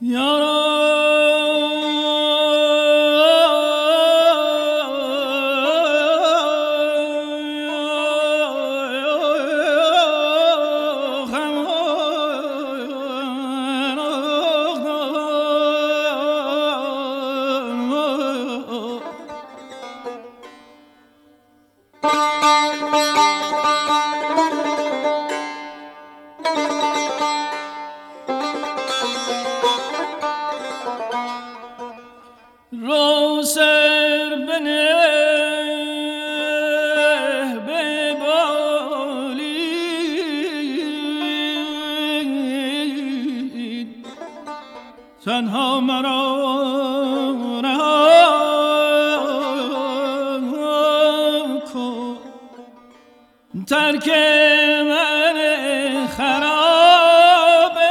تنها مرا رها کن، ترک من خرابه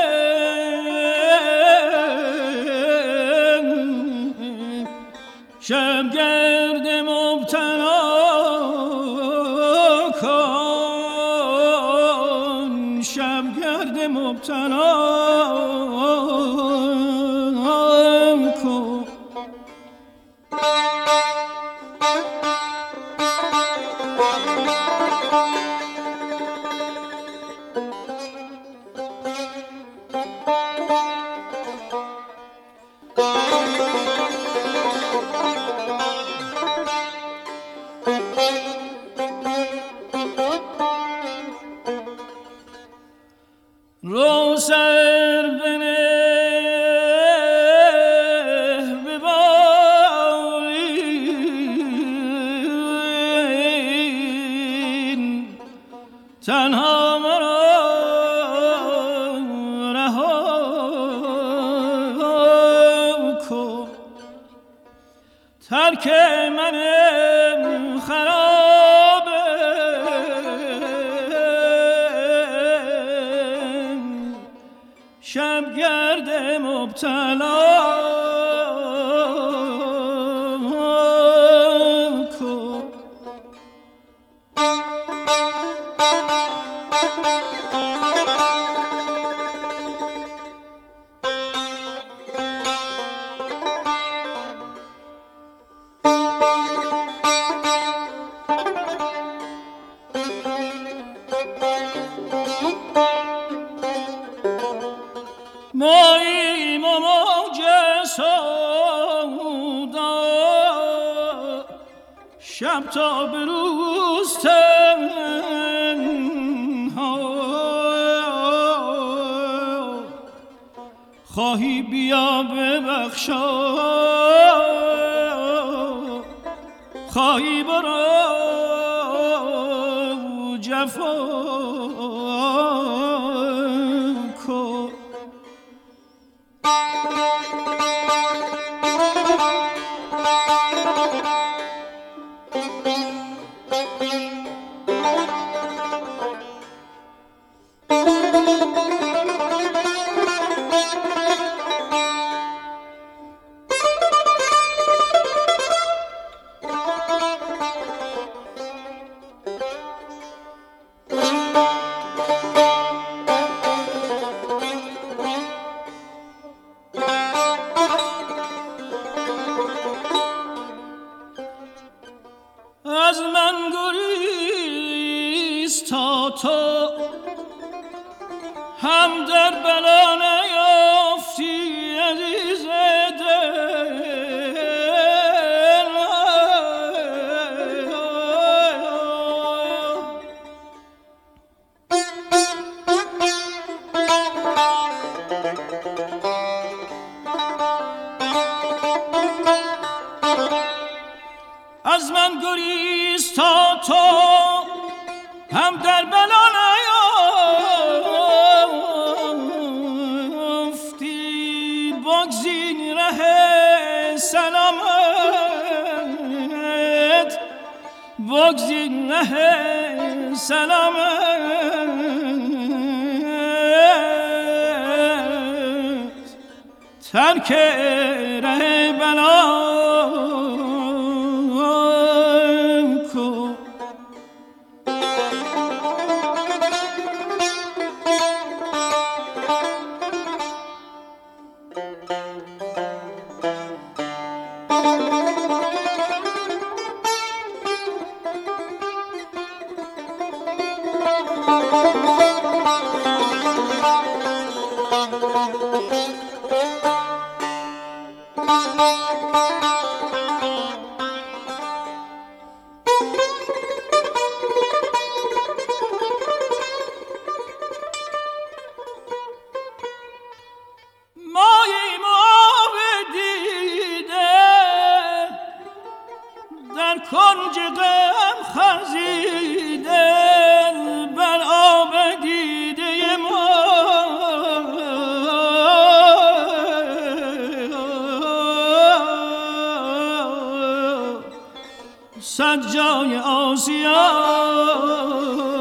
شبگرد مبتلا کن، شبگرد مبتلا رو سر بنه به بالین، تنها مرا رها کن، ترک من خرابه شبگرد مبتلا کن. ماییم و موج سودا شب تا به روز تنها، خواهی بیا ببخشا خواهی برو جفا کن. از من گریز تا تو هم در بلا نیافتی عزیز دل، از من گریز تا تو هم در بلا نیافتی، بگزین ره سلامت، بگزین ره سلامت، ترک ره بلا کنج غم خزیده بر آب دیده ما صد جای آسیا